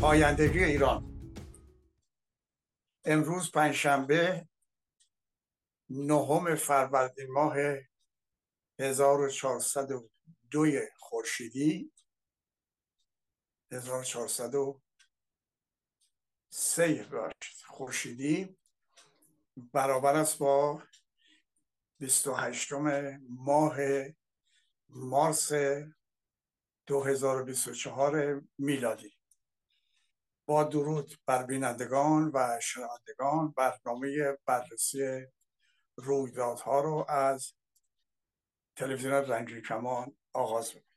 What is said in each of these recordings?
پایندگی ایران. امروز پنجشنبه 9 فروردین ماه 1402 خورشیدی 1403 خورشیدی برابر است با 28 ماه مارس 2024 میلادی. با درود بر بینندگان و شنوندگان، برنامه بررسی رویدادها رو از تلویزیون رنگی کمان آغاز می‌کنیم.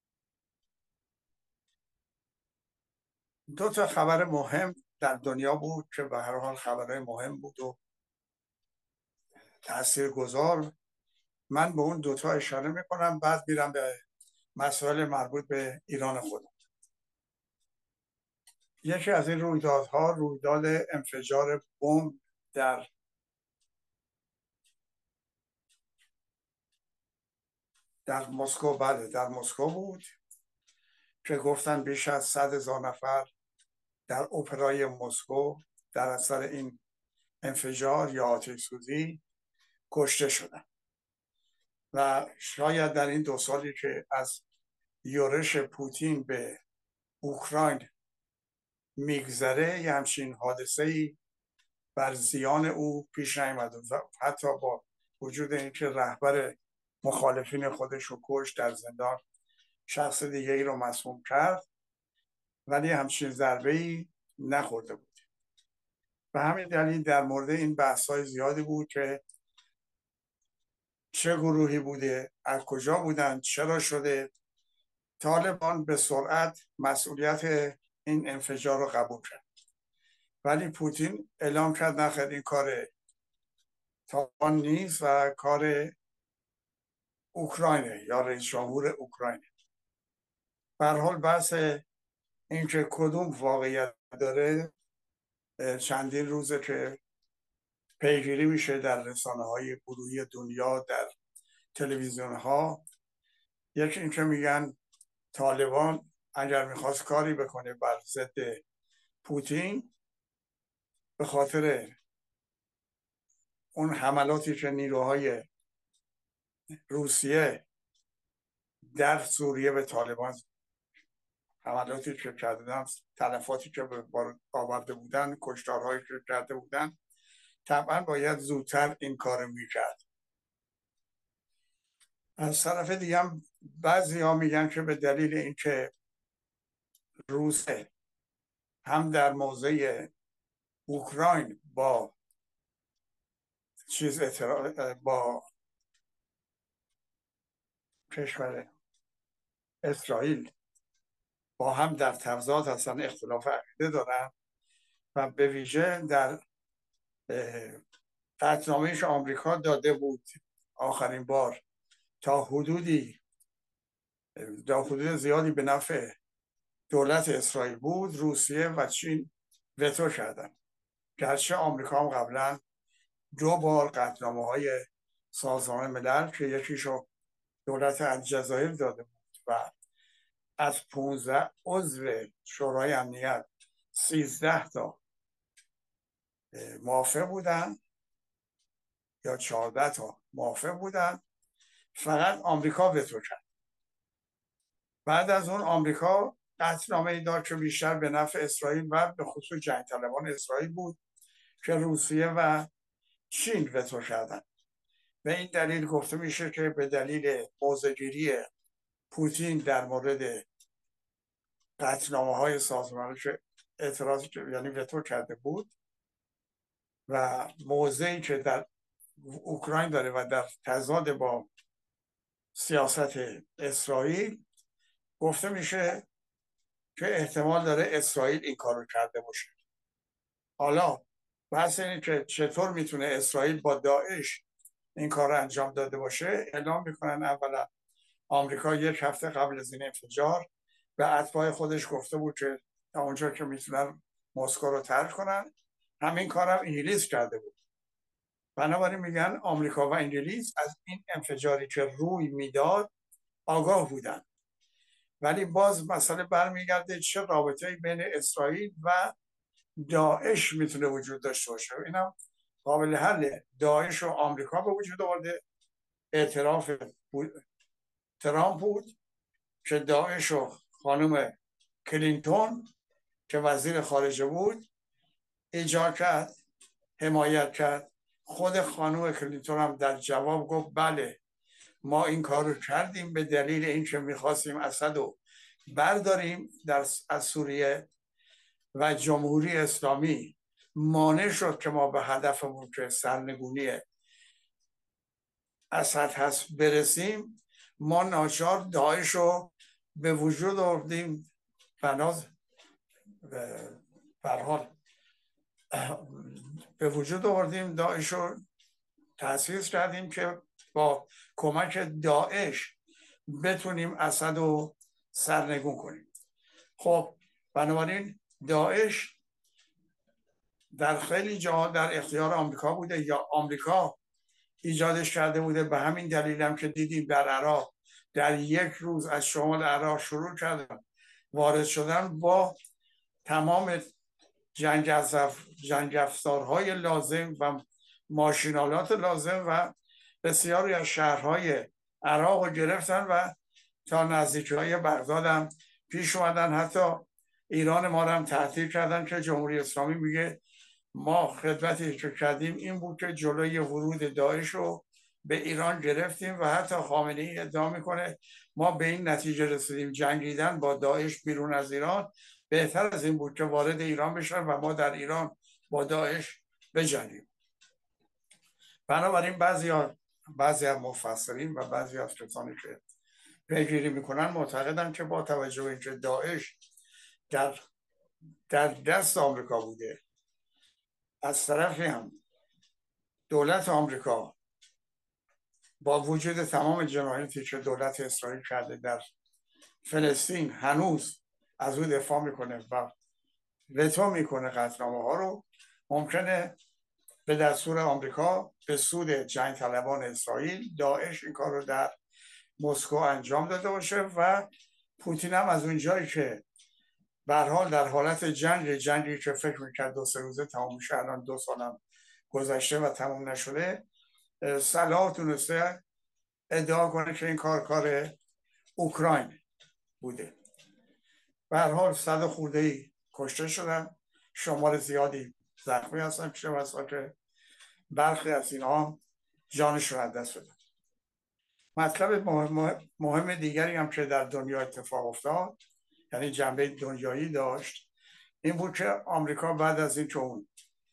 دو تا خبر مهم در دنیا بود که به هر حال خبرهای مهم بود و تاثیرگذار. من به اون دوتا اشاره میکنم، بعد میرم به مسائل مربوط به ایران خودم. یکی از این رویدادها رویداد انفجار بمب در مسکو، در مسکو بود که گفتن بیش از 100,000 نفر در اپرای مسکو در اثر این انفجار یا آتش سوزی کشته شدن. و شاید در این 2 سالی که از یورش پوتین به اوکراین میگذره یه همچین حادثه‌ای بر زیان او پیش نیامده و حتی با وجود اینکه رهبر مخالفین خودش رو کشت، در زندان شخص دیگه ای رو مسموم کرد، ولی همچین ضربه‌ای نخورده بود. و همین دلیل در مورد این بحث‌های زیادی بود که چه گروهی بوده، از کجا بودن، چرا شده. طالبان به سرعت مسئولیت این انفجار رو قبول کرد، ولی پوتین اعلام کرد نخیر، این کار طالبان نیست و کار اوکراینه یا رئیس جمهور اوکراینه. به هر حال بحث این که کدوم واقعیت داره چندین روزه که پیگیری میشه در رسانه‌های گروهی دنیا، در تلویزیون ها. یکی این که میگن طالبان اگر میخواست کاری بکنه بر ضد پوتین، به خاطر اون حملاتی که نیروهای روسیه در سوریه به طالبان، حملاتی که کردن، تلفاتی که آورده بودن، کشتارهایی که کرده بودن، طبعا باید زودتر این کار میکرد. از طرف دیگه هم بعضی ها میگن که به دلیل اینکه روسیه هم در موضع اوکراین با با کشور اسرائیل با هم در تضاد هستن، اختلاف عقیده دارن و به ویژه در قطعنامه‌ای که آمریکا داده بود آخرین بار تا حدود زیادی به نفع دولت اسرائیل بود، روسیه و چین وتو کردن. گرچه آمریکا هم قبلا 2 بار قطعنامه‌های سازمان ملل که یکیشو دولت الجزایر داده بود و از 15 عضو شورای امنیت 13 تا موافق بودن یا 14 تا موافق بودن، فقط آمریکا وتو کرد. بعد از اون آمریکا قطعنامه‌ای داد که بیشتر به نفع اسرائیل و به خصوص جنگ طلبان اسرائیل بود که روسیه و چین وتو کردن. به این دلیل گفته میشه که به دلیل موضع‌گیری پوتین در مورد قطعنامه‌های سازمانی که اعتراض یعنی وتو کرده بود و موضعی که در اوکراین داره و در تضاد با سیاست اسرائیل، گفته میشه که احتمال داره اسرائیل این کارو کرده باشه. حالا بحث اینه که چطور میتونه اسرائیل با داعش این کار رو انجام داده باشه. اعلام میکنن اولا آمریکا 1 هفته قبل از این انفجار به اتباع خودش گفته بود که تا اونجا که میتونن مسکو رو ترک کنن. همین کارم انگلیس کرده بود. بنابراین میگن آمریکا و انگلیس از این انفجاری که روی میداد آگاه بودن ولی باز مسئله برمیگرده چه رابطه‌ای بین اسرائیل و داعش میتونه وجود داشته باشه. اینم قابل حله. داعش و آمریکا به وجود آورده، اعتراف ترامپ بود که داعش و خانم کلینتون که وزیر خارجه بود ایجاد کرد، حمایت کرد. خود خانم کلینتون هم در جواب گفت بله ما این کار رو کردیم به دلیل اینکه میخواستیم اسد رو برداریم از سوریه و جمهوری اسلامی مانع شد که ما به هدفمون که سرنگونی اسد هست برسیم. ما ناچار داعش رو به وجود آوردیم، بناز برحال به وجود آوردیم، داعش رو تأسیس کردیم که با کمک داعش بتونیم اسد رو سرنگون کنیم. خب بنابراین داعش در خیلی جاها در اختیار آمریکا بوده یا آمریکا ایجادش کرده بوده. به همین دلیل هم که دیدیم در عراق در یک روز از شمال عراق شروع کردن وارد شدن با تمام جنگ افزارهای لازم و ماشینالات لازم و بسیاری از شهرهای عراق رو گرفتن و تا نزدیکی های بغداد هم پیش اومدن. حتی ایران ما رو هم تهدید کردن که جمهوری اسلامی میگه ما خدمتی که کردیم این بود که جلوی ورود داعش رو به ایران گرفتیم و حتی خامنه‌ای ادعا میکنه ما به این نتیجه رسیدیم جنگیدن با داعش بیرون از ایران بهتر از این بود که وارد ایران بشن و ما در ایران با داعش بجنگیم. بنابراین بعضی از مفسرین و بعضی از کسانی که پیگیری میکنن معتقدن که با توجه به اینکه داعش در دست آمریکا بوده، از طرفی هم دولت آمریکا با وجود تمام جنایاتی که دولت اسرائیل کرده در فلسطین هنوز از او دفاع میکنه و وتو میکنه قطعنامه ها رو، ممکنه به دستور آمریکا به سود جنگ طلبان اسرائیل داعش این کار رو در مسکو انجام داده باشه و پوتین هم از اونجایی که به هر حال در حالت جنگی که فکر میکرد 2-3 روزه تمام میشه، الان 2 سالم گذشته و تمام نشده، صلاح تونسته ادعا کنه که این کار اوکراین بوده. به هر حال 100 خورده کشته شدن، شمار زیادی زخمی هستن چه بسا که برخی از اینها جانشون از دست بدن. مطلب مهم دیگری هم که در دنیا اتفاق افتاد، یعنی جنبه دنیایی داشت، این بود که آمریکا بعد از این که اون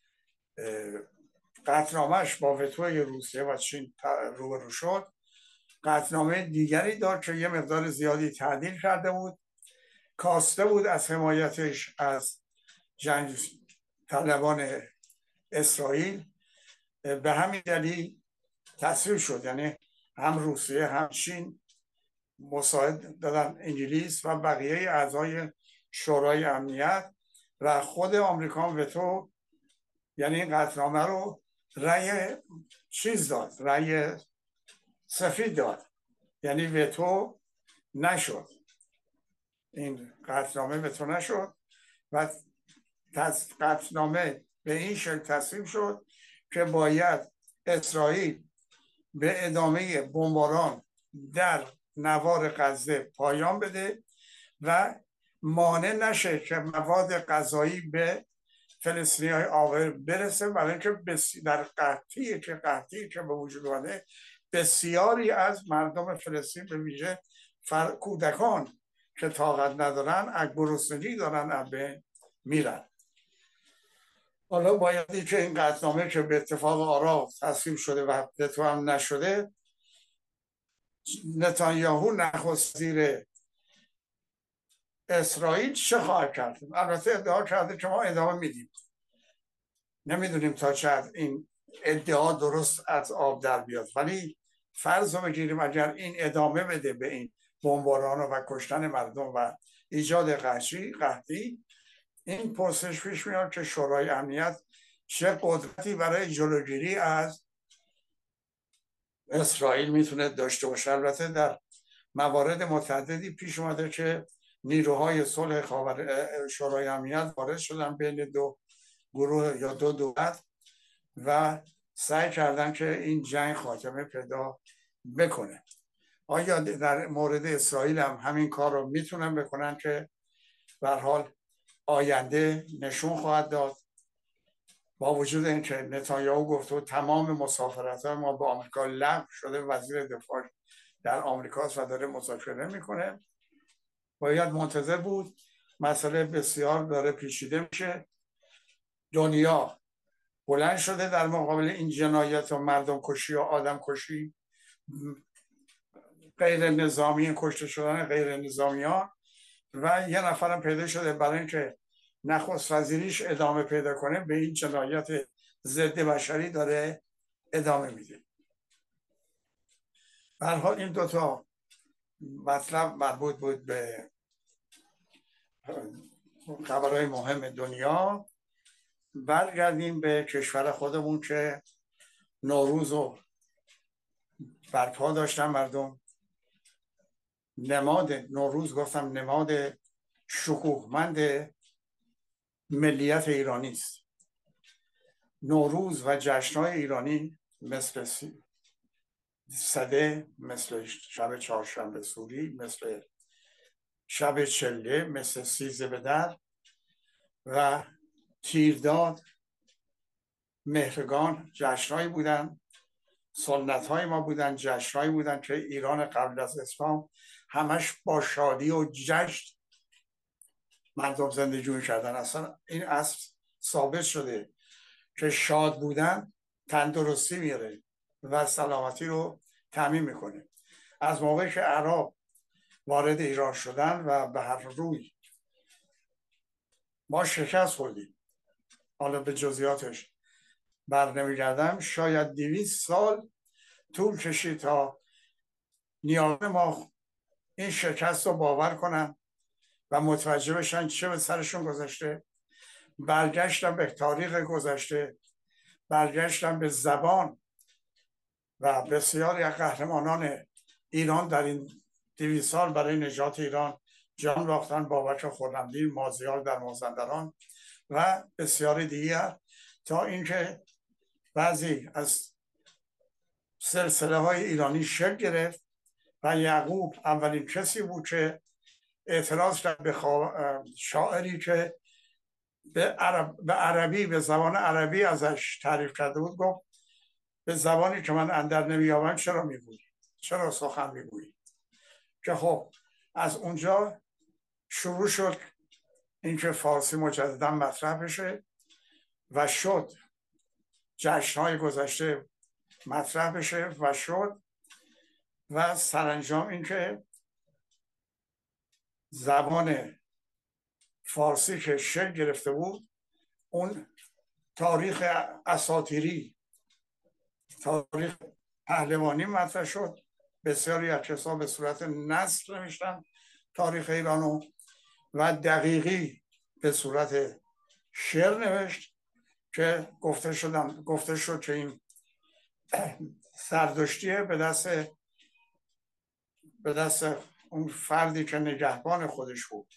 قطعنامه‌اش با وتوی روسیه و چین روبرو شد، قطعنامه دیگری داد که یه مقدار زیادی تعدیل کرده بود، کاسته بود از حمایتش از جنگ طلبان اسرائیل. به همین دلیل تصویب شد، یعنی هم روسیه هم چین مساعد دادن انگلیس و بقیه اعضای شورای امنیت و خود آمریکا وتو، یعنی این قطعنامه رو رأی داد، رأی سفید داد، یعنی وتو نشد، این قطعنامه وتو نشد و قطعنامه به این شکل تصویب شد که باید اسرائیل به ادامه بمباران در نوار غزه پایان بده و مانع نشه که مواد غذایی به فلسطینی‌های آور برسه، برای اینکه در قحطی که به وجود اومده بسیاری از مردم فلسطین به ویژه کودکان که طاقت ندارن از گرسنگی دارن از بین میرن. حالا بایدی که این قطعنامه که به اتفاق آرا تصویب شده و وتو هم نشده، نتانیاهو نخست وزیر اسرائیل چه خواهد کرد؟ البته ادعا کرده که ما ادامه میدیم. نمیدونیم تا چه حد این ادعا درست از آب در بیاد، ولی فرض رو بگیریم اگر این ادامه بده به این بمباران و کشتن مردم و ایجاد قحطی، این پرسش پیش میاد که شورای امنیت چه قدرتی برای جلوگیری از اسرائیل میتونه داشته باشه. البته در موارد متعددی پیش اومده که نیروهای صلح شورای امنیت وارد شدن بین دو گروه یا دو دولت و سعی کردن که این جنگ خاتمه پیدا بکنه. آیا در مورد اسرائیل هم همین کار رو میتونن بکنن که به هر حال آینده نشون خواهد داد، با وجود اینکه نتانیاهو گفته تمام مسافرت‌های ما با آمریکا لغو شده، وزیر دفاع در آمریکاست و داره مذاکره میکنه. باید منتظر بود. مسئله بسیار داره پیچیده میشه. دنیا بلند شده در مقابل این جنایت و مردم کشی و آدم کشی، غیر نظامی، کشته شدن غیر نظامی ها، و یه نفرم پیدا شده برای اینکه نخست وزیریش ادامه پیدا کنه به این جنایت ضد بشری داره ادامه میده. به هر حال این دوتا مطلب مربوط بود به خبرهای مهم دنیا. برگردیم به کشور خودمون که نوروز رو برپا داشتن مردم. نماد نوروز، گفتم نماد شکوهمند ملیت ایرانی است. نوروز و جشن‌های ایرانی مثل سده، مثل شب چهارشنبه سوری، مثل شب چله، مثل سیزده به در و تیرداد، مهرگان جشن‌هایی بودن، سنت‌های ما بودن، جشن‌هایی بودن که ایران قبل از اسلام همش با شادی و جشن مردم زندگی می‌کردن. اصلا این اصل ثابت شده که شاد بودن تندرستی میاره و سلامتی رو تامین میکنه. از موقعی که عرب وارد ایران شدن و به هر روی ما شکست خوردیم، حالا به جزئیاتش برنمیگردم، شاید 200 سال طول کشید تا نیاکان ما این شکست رو باور کنن و متوجه بشن چه به سرشون گذشته. برگشتن به تاریخ گذشته، برگشتن به زبان و بسیاری از قهرمانان ایران در این 200 سال برای نجات ایران جان باختن. بابک خرمدین، مازیار در مازندران و بسیاری دیگر، تا اینکه بعضی از سلسله های ایرانی شکل گرفت و یعقوب اولین کسی بود که اعتراض کرد به شاعری که به عربی، به زبان عربی ازش تعریف کرده بود. گفت به زبانی که من اندر نمیابم چرا میگویی، چرا سخن میگویی؟ که خب از اونجا شروع شد اینکه فارسی مجددا مطرح بشه و شد جشن‌های گذشته مطرح بشه و شد و سرانجام اینکه زبان فارسی که شکل گرفته بود، اون تاریخ اساطیری، تاریخ پهلوانی مطرح شد. بسیاری از کسا به صورت نثر نوشتن تاریخ ایرانو و دقیقی به صورت شعر نوشت که گفته شد که این سردشتیه به دست اون فردی که نگهبان خودش بود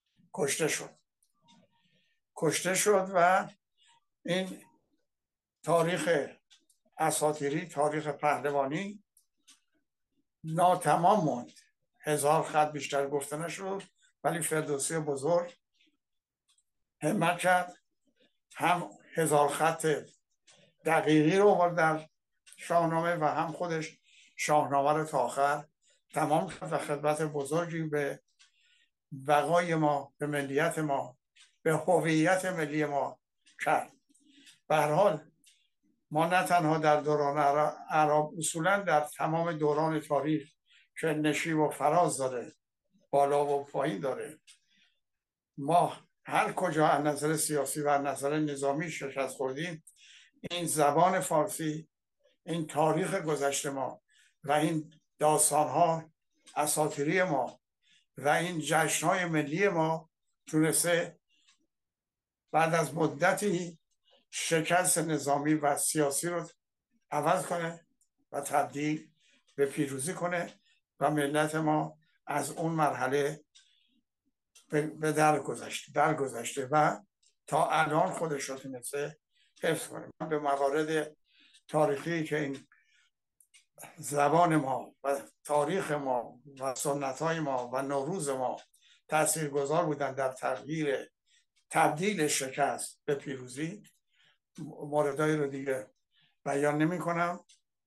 کشته شد و این تاریخ اساطیری، تاریخ پهلوانی ناتمام موند. 1000 خط بیشتر گفته نشد، ولی فردوسی بزرگ همت کرد، هم 1000 خط دقیقی رو آورد در شاهنامه و هم خودش شاهنامه رو تا آخر تمام کرد و خدمت بزرگی به بقای ما، به ملیت ما، به هویت ملی ما کرد. به هر حال ما نه تنها در دوران عرب، اصولا در تمام دوران تاریخ که نشیب و فراز داره، بالا و پایین داره، ما هر کجا از نظر سیاسی و از نظر نظامی شکست خوردیم، این زبان فارسی، این تاریخ گذشته ما و این داستانها اساطیری ما و این جشنهای ملی ما تونسته بعد از مدتی شکست نظامی و سیاسی رو عوض کنه و تبدیل به پیروزی کنه و ملت ما از اون مرحله به درگذشته و تا الان خودش رو تونسته حفظ کنه. من به موارد تاریخی که این زبان ما و تاریخ ما و سنت های ما و نوروز ما تاثیرگذار بودن در تبدیل شکست به پیروزی، موردهایی رو دیگه بیان نمی کنم.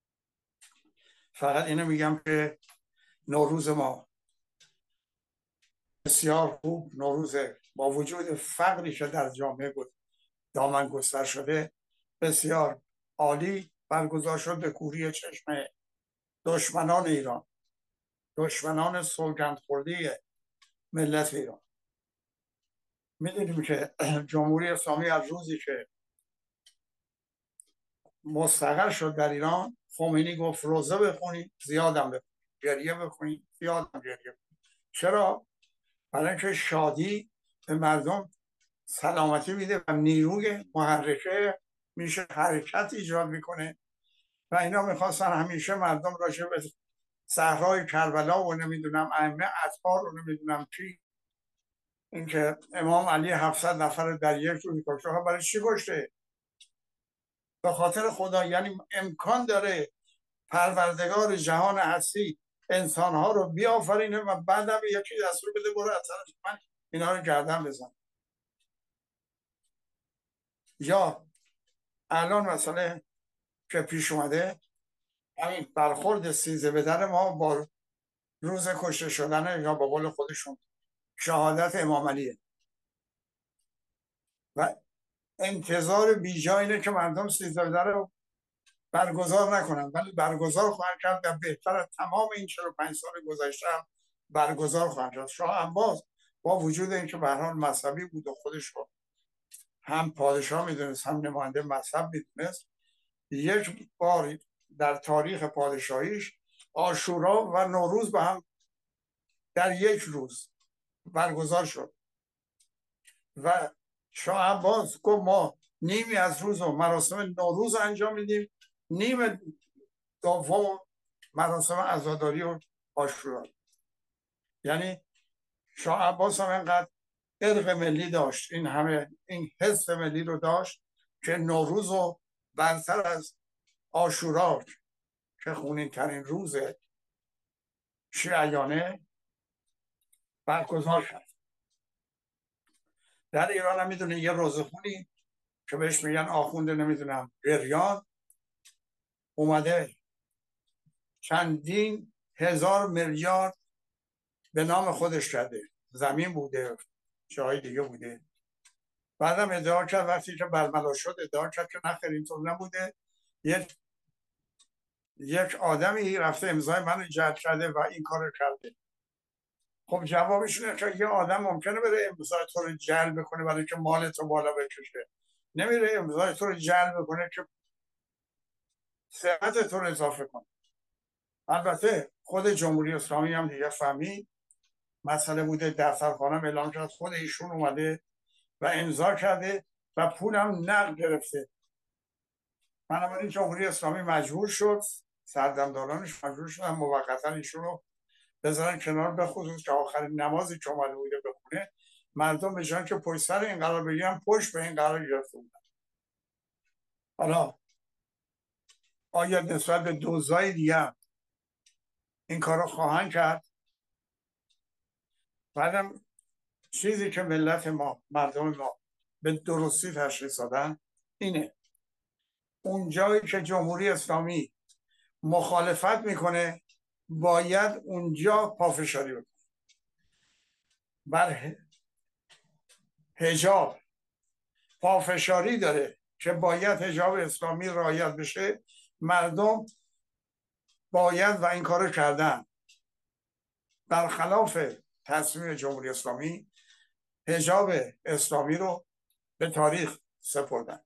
فقط اینو میگم که نوروز ما بسیار خوب، نوروز با وجود فقری که در جامعه دامن گستر شده بسیار عالی برگزار شد به کوری چشم دشمنان ایران، دشمنان سوگند خورده ملت ایران. میدونیم که جمهوری اسلامی از روزی که مستقر شد در ایران، خمینی گفت روزه بخونید زیادم بخونید، گریه بخونید زیادم گریه بخونید. چرا؟ برای اینکه شادی به مردم سلامتی میده و نیروی محرکه میشه، حرکت ایجاد میکنه و اینا میخواستن همیشه مردم راجع به صحرای کربلا و نمیدونم ائمه اطهار و نمیدونم چی، اینکه امام علی 700 نفر در یک روز کشته، برای چی کشته؟ به خاطر خدا. یعنی امکان داره پروردگار جهان هستی انسانها رو بیافرینه و بعدم یکی دستور بده برو از طرف من اینا رو گردن بزن. یا الان مثلا که پیش اومده همین برخورد 13 بدر ما با روز کشته شدن یا به قول خودشون شهادت امام علیه و انتظار بیجا اینه که مردم 13 بدر رو برگزار نکنن، ولی برگزار خواهند کرد و بهتر از تمام این 45 سال گذشته هم برگزار خواهند کرد. شاه عباس با وجود اینکه به هر حال مذهبی بود و خودش رو هم پادشاه میدونست هم نماینده مذهب میدونست، یک بار در تاریخ پادشاهیش عاشورا و نوروز به هم در یک روز برگزار شد و شاه عباس گفت ما نیمی از روز و مراسم نوروز انجام میدیم، نیم دوم مراسم عزاداری و عاشورا. یعنی شاه عباس هم اینقدر ارق ملی داشت، این حس ملی رو داشت که نوروز رو برتر از عاشورا که خونین ترین روز شیعیانه برگزار کرد. در ایران هم میدونه یه روزخونی که بهش میگن آخونده نمیدونم گریان، اومده چندین هزار میلیارد به نام خودش کرده، زمین بوده جای دیگه بوده. بعدم ادعا کرد وقتی که برملا شد ادعا کرد که نخیر اینطور نبوده، یک آدمی رفته امضای من جلب کرده و این کار کرده. خب جوابش اینه که یه آدم ممکنه بره امضای تو رو جلب کنه برای که مال تو بالا بکشه، نمیره امضای تو رو جلب کنه که ثروت تو رو اضافه کنه. البته خود جمهوری اسلامی هم دیگه فهمید مسئله بوده، دفترخانه اعلام کرد خود ایشون اومده و امضا کرده و پولم نقد گرفته. بنابراین جمهوری اسلامی مجبور شد، سردمدارانش مجبور شدن موقتا ایشون رو بذارن کنار، به خصوص که آخرین نمازی که اومده بوده بخونه مردم به جای که پشت سر این قرار بگیرن پشت به این قرار گرفته بودن. حالا آیا نسبت به دوزای دیگه این کارو خواهند کرد؟ بعدم چیزی که ملت ما، مردم ما به درستی تشخیص دادن اینه، اون جایی که جمهوری اسلامی مخالفت میکنه باید اونجا پافشاری بکنه. بر حجاب پافشاری داره که باید حجاب اسلامی رعایت بشه، مردم باید و این کارو کردن. برخلاف تصمیم جمهوری اسلامی حجاب اسلامی رو به تاریخ سپردن.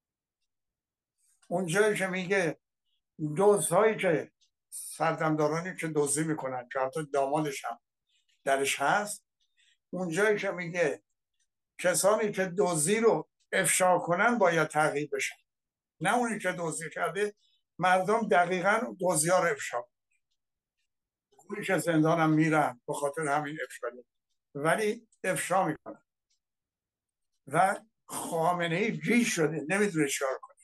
اونجایی که میگه دزدهایی که سردمدارانی که دزدی میکنن که حتی دامادش هم درش هست، اونجایی که میگه کسانی که دزدی رو افشا کنن باید تعقیب بشن، نه اونی که دزدی کرده. مردم دقیقاً دزدی‌ها رو افشا کنن. توی که زندانم میرن به خاطر همین افشالی، ولی افشا میکنن و خامنه‌ای گیج شده نمیدونه چیکار کنه.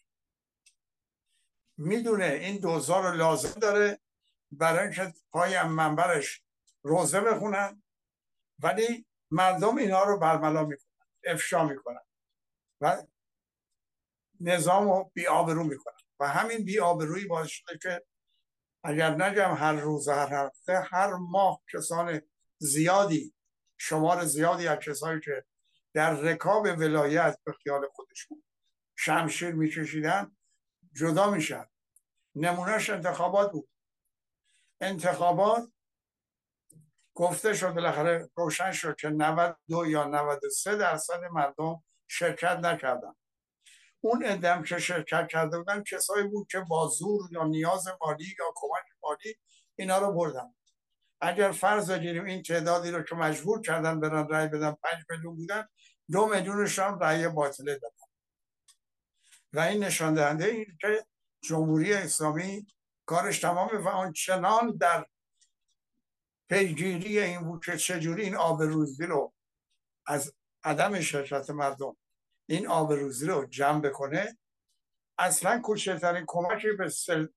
میدونه این دوزار رو لازم داره برای اینکه پای منبرش روزه بخونن، ولی مردم اینا رو برملا میکنن، افشا میکنن و نظام رو بی‌آبرو میکنن و همین بی‌آبرویی باعث شده که اگر نگم هر روز هر هفته هر ماه کسان زیادی، شمار زیادی از کسانی که در رکاب ولایت به خیال خودشون شمشیر میکشیدن جدا میشن. نمونهش انتخابات بود. انتخابات گفته شد بالاخره روشن شد که 92 یا 93% مردم شرکت نکردن. اون عده‌ام که شرکت کرده بودن کسایی بود که با زور یا نیاز مالی یا کمک مالی اینا رو بردن. اگر فرض بگیریم این تعدادی رو که مجبور کردن برن رأی بدن 5 میلیون بودن، 2 میلیونش هم رأی باطله دادن و این نشان دهنده این که جمهوری اسلامی کارش تمامه و آنچنان در پیگیری این بود که چجوری این آبروریزی رو از عدم شرکت مردم این آبروریزی رو جمع بکنه. اصلا کوچکترین کمکی به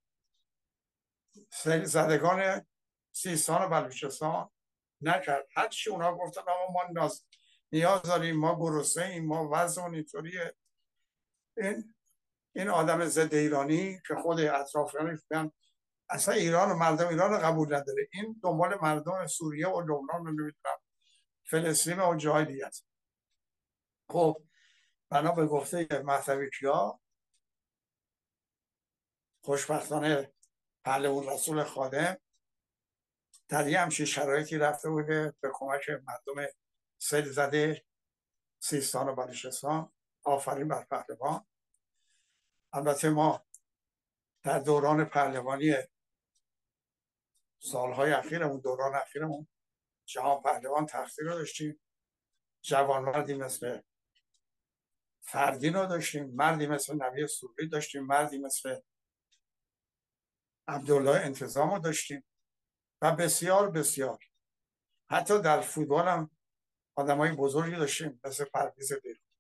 سیل زدگان سیستان و بلوچستان نکرد. هرچی اونا گفتن آقا ما نیاز داریم، ما گرسنه ایم، ما وضعمون اینطوریه. این آدم ضد ایرانی که خود اطرافیانش میگن اصلا ایران و مردم ایران رو قبول نداره، این دنبال مردم سوریه و لبنان رو نمیدونم فلسطین و جای دیگه است. خب بنا به گفته مهدوی کیا خوشبختانه پهلوان رسول خادم در یه همچین شرایطی رفته بوده به کمک مردم سیل زده سیستان و بلوچستان. آفرین بر پهلوان. البته ما در دوران پهلوانی سالهای اخیرمون، دوران اخیرمون، جهان پهلوان تختی رو داشتیم، جوانمردی مثل فردین رو داشتیم، مردی مثل نبی سوری داشتیم، مردی مثل عبدالله انتظام رو داشتیم و بسیار بسیار. حتی در فوتبال هم آدمای بزرگی داشتیم مثل پرویز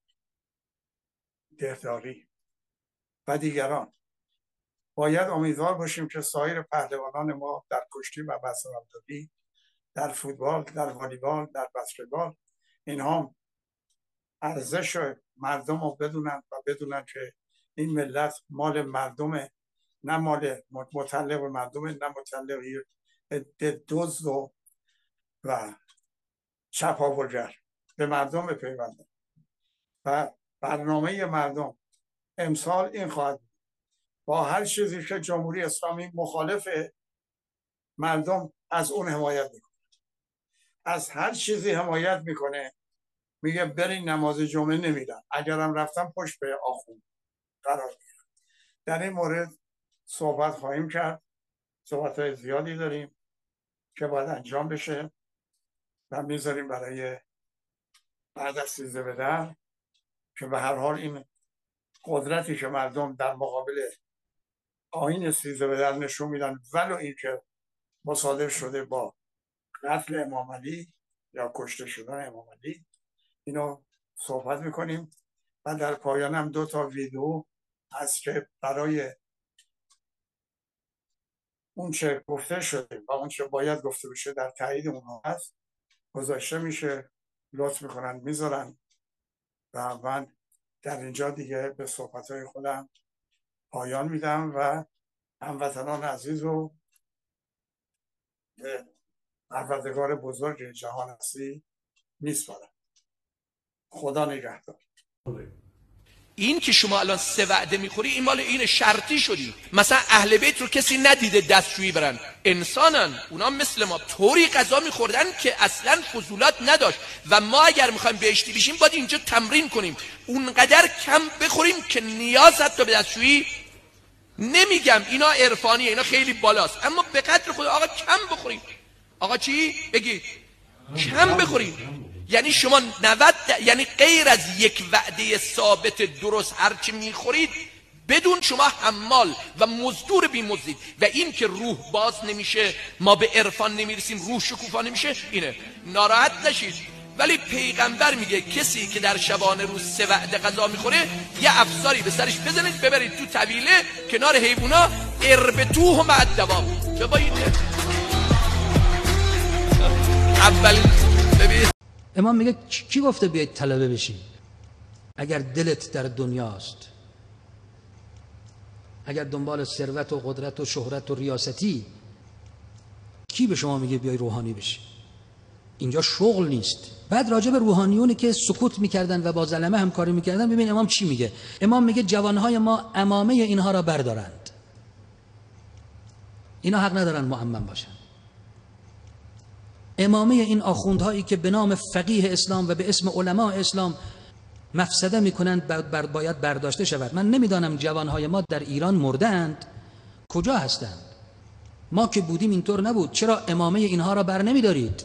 دهداری و دیگران. باید امیدوار باشیم که سایر پهلوانان ما در کشتی و بزرگداری، در فوتبال، در والیبال، در بسکتبال، اینها ارزش مردم رو بدونن و بدونن که این ملت مال مردمه، نه مال متعلق به مردمه، نه متعلق به دزد و چپاولگر، به مردم بپیونده. و برنامه مردم امسال این خواهد بود با هر چیزی که جمهوری اسلامی مخالف مردم از اون حمایت میکنه، از هر چیزی حمایت میکنه، میگه برین نماز جمعه نمیرن، اگرم رفتن پشت به آخوند قرار میگیرن. در این مورد صحبت خواهیم کرد، صحبت‌های زیادی داریم که باید انجام بشه و میذاریم برای بعد از 13 به در که به هر حال این قدرتی که مردم در مقابل آیین 13 به در نشون میدن ولو این که مصادف شده با قتل امام علی یا کشته شدن امام علی، اینو صحبت میکنیم و در پایان هم 2 تا ویدیو هست که برای اون چه گفته شده و اون چه باید گفته بشه در تایید اونها هست گذاشته میشه، لطف میکنن میذارن و من در اینجا دیگه به صحبتهای خودم پایان میدم و هموطنان عزیز رو به پروردگار بزرگ جهان هستی میسپارم. خدا نگهدار. این که شما الان 3 وعده میخوری این مال این شرطی شدی. مثلا اهل بیت رو کسی ندیده دستشویی برن، انسانن، اونا مثل ما طوری غذا میخوردن که اصلا فضولات نداشت و ما اگر میخوایم بهشتی بشیم باید اینجا تمرین کنیم اونقدر کم بخوریم که نیاز حتی به دستشویی. نمیگم اینا عرفانیه، اینا خیلی بالاست، اما به قدر خود آقا کم بخوریم. آقا چی؟ بگید کم بخوریم. یعنی شما 90 یعنی غیر از یک وعده ثابت درست هرچی میخورید بدون شما حمال و مزدور بی‌مزدید و این که روح باز نمیشه، ما به عرفان نمیرسیم، روح شکوفا نمیشه، اینه. ناراحت نشید. ولی پیغمبر میگه کسی که در شبانه روز 3 وعده غذا میخوره یه افساری به سرش بزنید ببرید تو طویله کنار حیوونا، اربطوه مع الدواب. چه باید اولین ببین امام میگه کی گفته بیاید طلبه بشی؟ اگر دلت در دنیاست، اگر دنبال ثروت و قدرت و شهرت و ریاستی، کی به شما میگه بیای روحانی بشی؟ اینجا شغل نیست. بعد راجع به روحانیونی که سکوت میکردن و با ظلمه همکاری میکردن ببین امام چی میگه. امام میگه جوانهای ما عمامه اینها را بردارند. اینا حق ندارن مؤمن باشن. امامه این آخوندهایی که به نام فقیه اسلام و به اسم علماء اسلام مفسده میکنند باید برداشته شود. من نمیدانم جوانهای ما در ایران مردند کجا هستند. ما که بودیم اینطور نبود. چرا امامه اینها را بر نمیدارید؟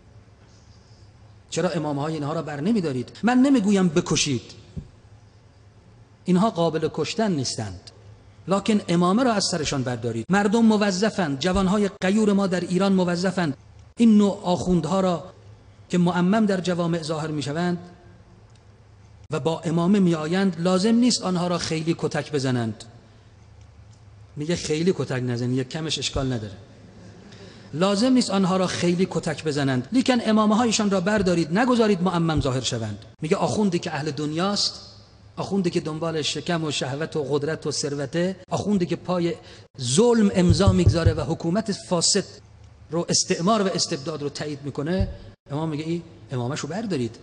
چرا امامه های اینها را بر نمیدارید؟ من نمیگویم بکشید، اینها قابل کشتن نیستند، لکن امامه را از سرشان بردارید. مردم موظفند، جوانهای غیور ما در ایران موظفند این نوع آخوندها را که معمم در جوامع ظاهر میشوند و با امامه میآیند، لازم نیست آنها را خیلی کتک بزنند. میگه خیلی کتک نزنید، کمش اشکال نداره. لازم نیست آنها را خیلی کتک بزنند، لیکن امامه هایشان را بردارید، نگذارید معمم ظاهر شوند. میگه آخوندی که اهل دنیاست، آخوندی که دنبال شکم و شهوت و قدرت و ثروته، آخوندی که پای ظلم امضا میگذاره و حکومت فاسد رو استعمار و استبداد رو تایید میکنه، امام میگه این امامشو بردارید.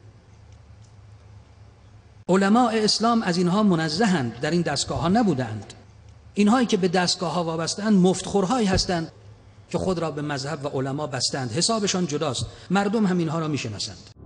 علماء اسلام از اینها منزهند، در این دستگاه ها نبودند. اینهایی که به دستگاه ها وابسته‌اند مفتخورهایی هستند که خود را به مذهب و علما بستند، حسابشان جداست، مردم هم اینها را میشناسند.